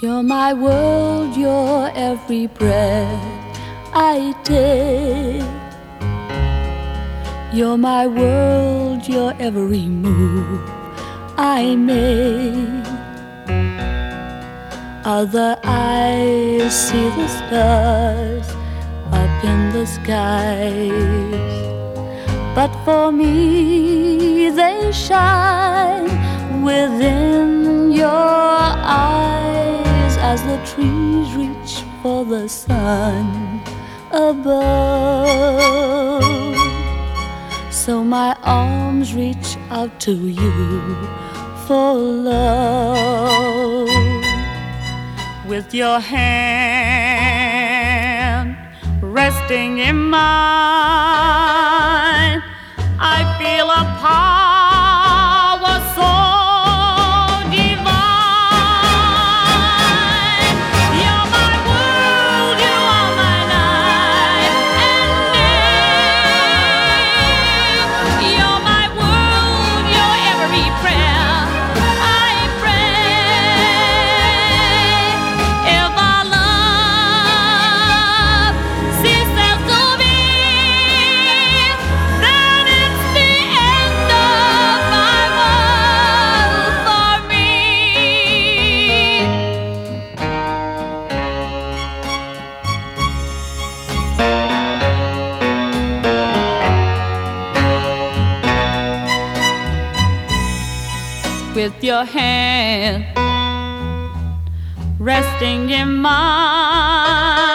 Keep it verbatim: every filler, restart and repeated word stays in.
You're my world, you're every breath I take. You're my world, you're every move I make. Other eyes see the stars up in the skies, but for me they shine within your eyes as the trees reach for the sun above. So my arms reach out to you for love. With your hand resting in mine, I feel a power so divine. You're my world, you are my night and day. You're my world, you're every prayer I pray. If our love ceases to be, then it's the end of my world for me. With your hand resting in mine,